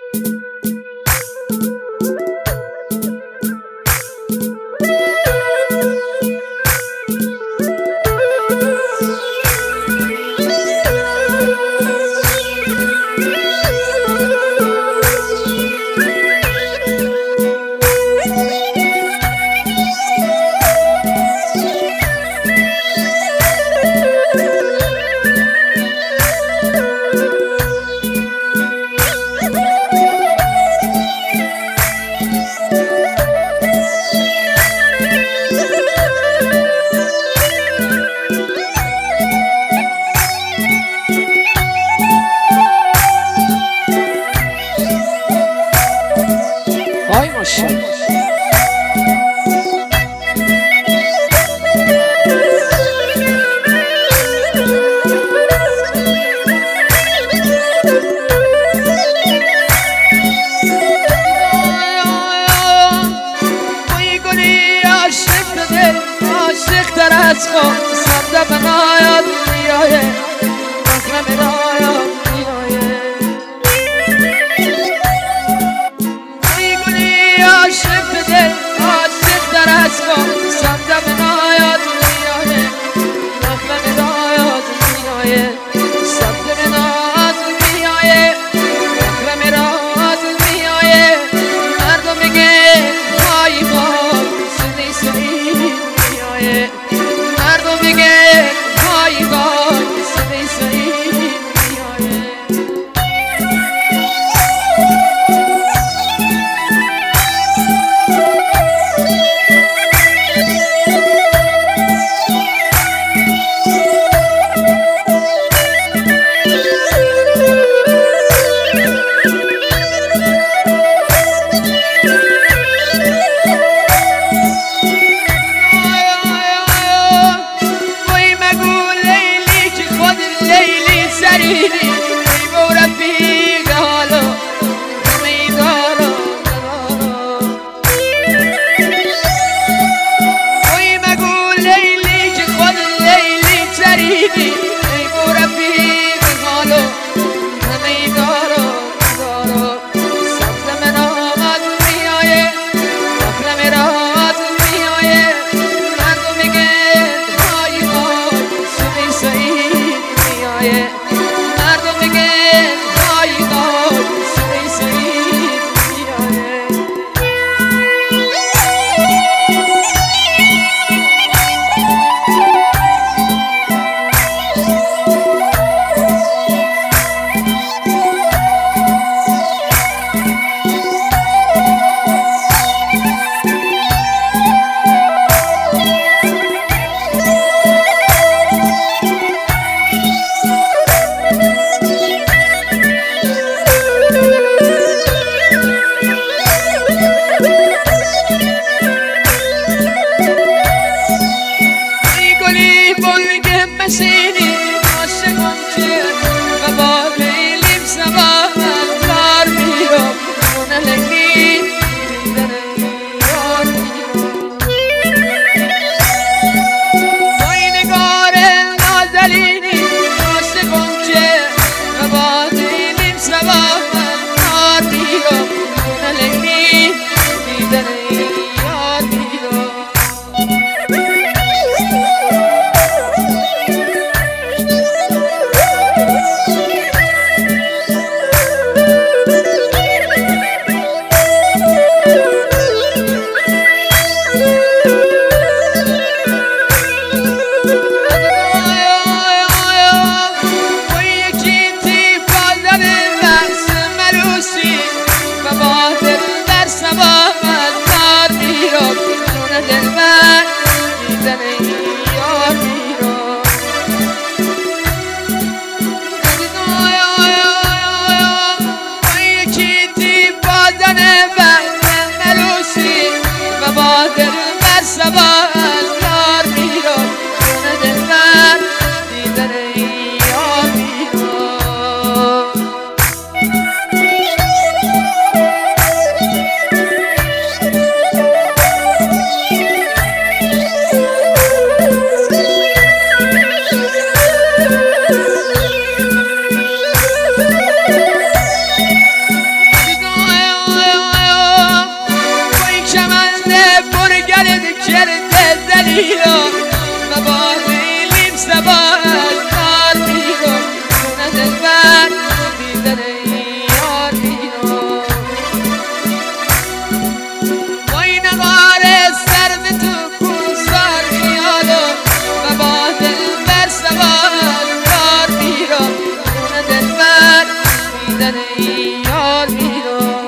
از خود سنده بناید میایه مخرم رایاد میایه ای گلی عاشق دل عاشق در از خود سنده بناید میایه مخرم رایاد میایه سنده بناید میایه مخرم رایاد میایه مردم میگه وای وای سنی سنی میایه مردم میگه وای وای سنی سنی میایه بیرون مبالیلیم سباز کار بیرون خونه دلبر دیدن یار بیرون وای نگار سرد تو کوسار خیالو مبا دلبر سباز کار بیرون خونه دلبر دیدن یار بیرون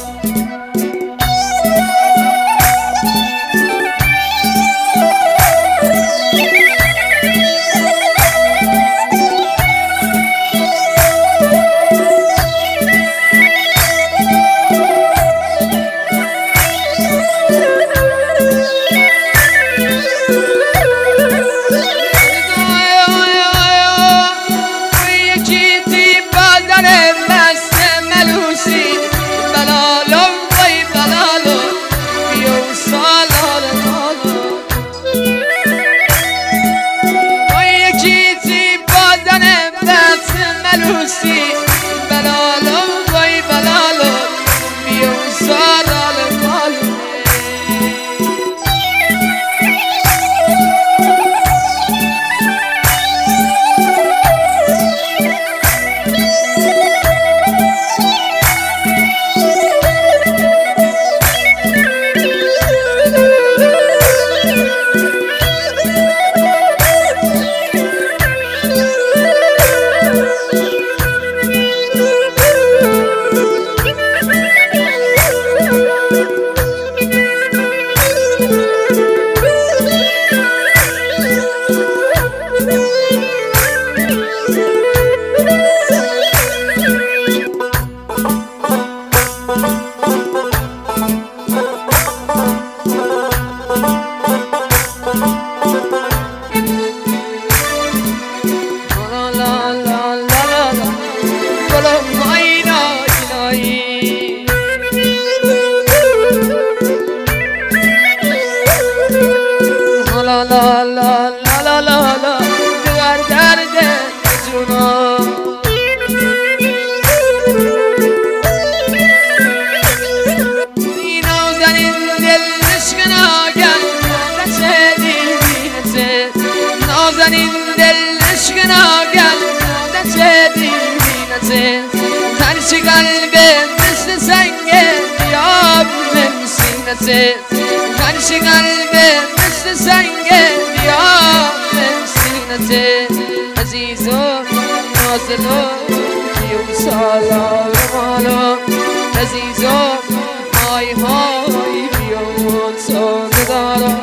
بلالو وای بلالو بیو سالال مالو لا لا لا لا لا لا دوار درد جونا نازنین دل عشقنا گل نچه دیوینته نازنین دل عشقنا گل نچه دیوینته تنش قلب مثل سنگ بیاب من سینته تنش قلب مثل سنگ بیاب من سینته عزیزو نازلو بیو سالار مالو عزیزو های های بیو سالدارو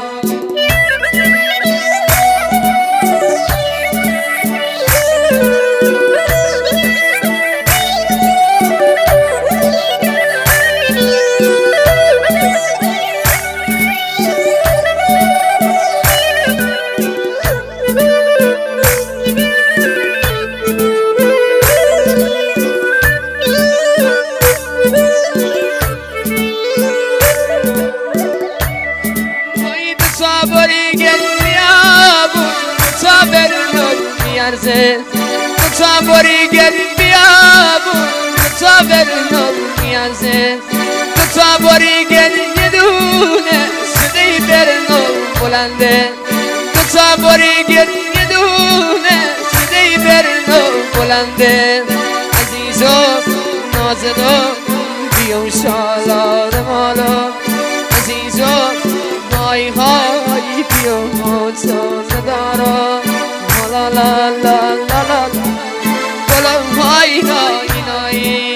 باری گل بیابون تا برنو میازه تا باری گل یه دونه صدای برنو بلنده تا باری گل یه دونه صدای برنو بلنده عزیزو نازدو بیو شالار مالو عزیزو های های بیو موتان دارو لا لا لا لا لا گلم های نایی نایی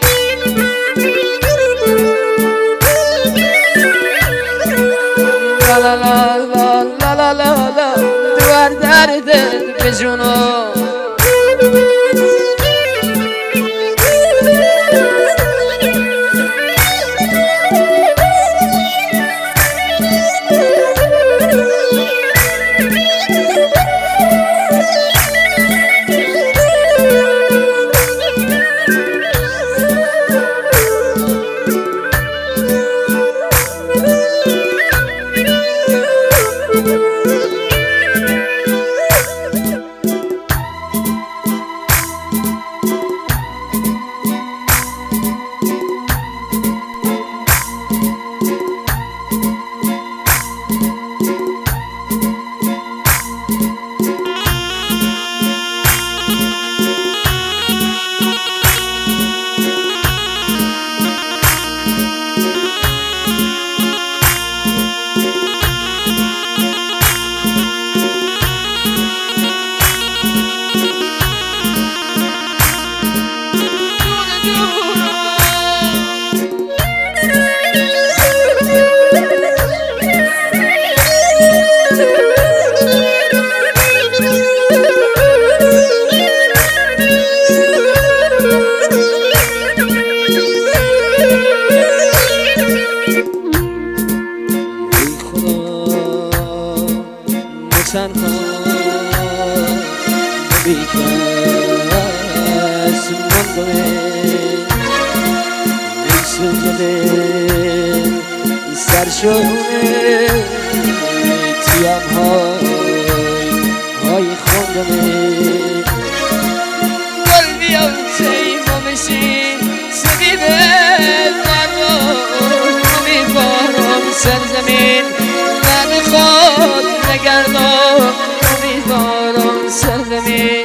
لا لا لا لا لا لا لا دوار درد بجونو خواندمه میسوزه سرشونه تیم های خواندمه گل بیا تیما بشین سبیبه امیدوارم سرزمین نمیخواد نگردم امیدوارم سرزمین